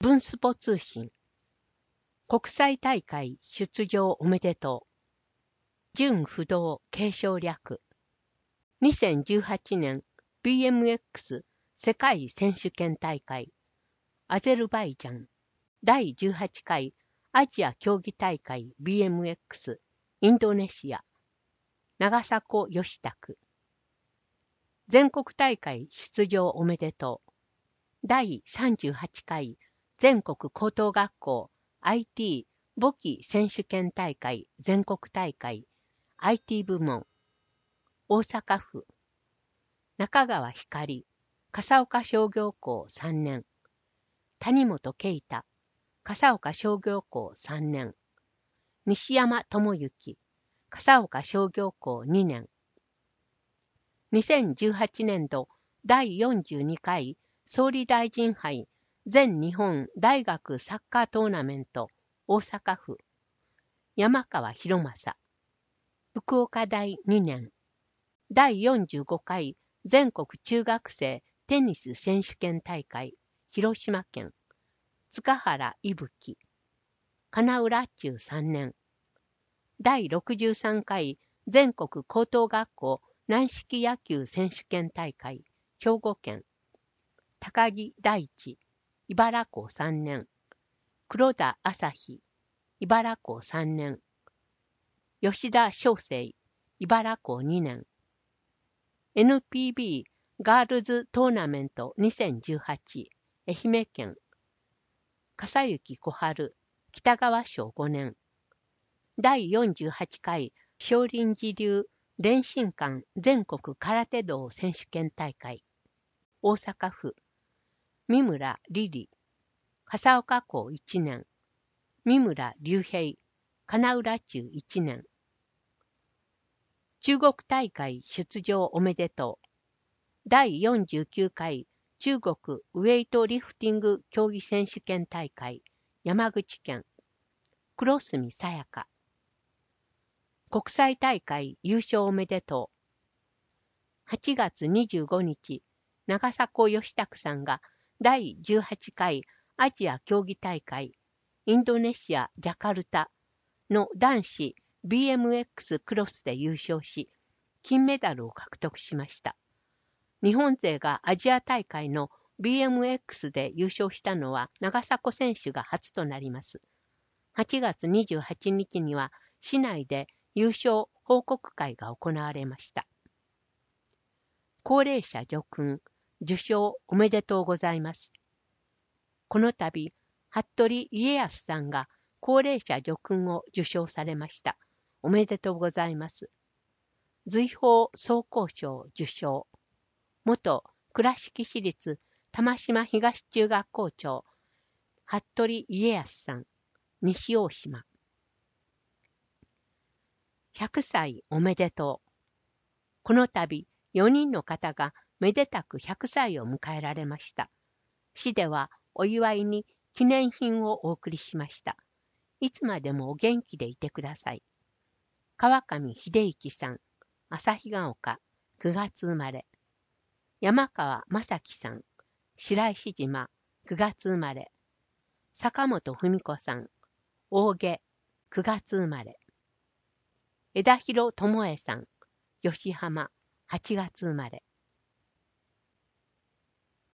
文スポ通信。国際大会出場おめでとう。準不動継承略。2018年 BMX 世界選手権大会。アゼルバイジャン。第18回アジア競技大会 BMX インドネシア。長迫義拓。全国大会出場おめでとう。第38回全国高等学校 IT 簿記選手権大会全国大会 IT 部門。大阪府。中川光。笠岡商業校3年。谷本啓太。笠岡商業校3年。西山智之。笠岡商業校2年。2018年度第42回総理大臣杯全日本大学サッカートーナメント大阪府。山川博正。福岡大2年。第45回全国中学生テニス選手権大会広島県。塚原伊吹。金浦中3年。第63回全国高等学校軟式野球選手権大会兵庫県。高木大地。茨城3年。黒田朝日。茨城3年。吉田翔成。茨城2年。NPB ガールズトーナメント2018愛媛県。笠雪小春。北川賞5年。第48回少林寺流連心館全国空手道選手権大会。大阪府。三村リリ。笠岡校1年。三村隆平。金浦中1年。中国大会出場おめでとう。第49回中国ウェイトリフティング競技選手権大会山口県。黒住さやか。国際大会優勝おめでとう。8月25日、長迫義拓さんが第18回アジア競技大会インドネシア・ジャカルタの男子 BMX クロスで優勝し、金メダルを獲得しました。日本勢がアジア大会の BMX で優勝したのは長迫選手が初となります。8月28日には市内で優勝報告会が行われました。高齢者叙勲、受賞おめでとうございます。この度、服部家康さんが高齢者叙勲を受賞されました。おめでとうございます。瑞宝総合賞受賞。元倉敷市立玉島東中学校長、服部家康さん、西大島。100歳おめでとう。この度、4人の方がめでたく100歳を迎えられました。市ではお祝いに記念品をお送りしました。いつまでもお元気でいてください。川上秀之さん、旭ヶ丘、9月生まれ。山川正樹さん、白石島、9月生まれ。坂本文子さん、大毛、9月生まれ。枝広智恵さん、吉浜、8月生まれ。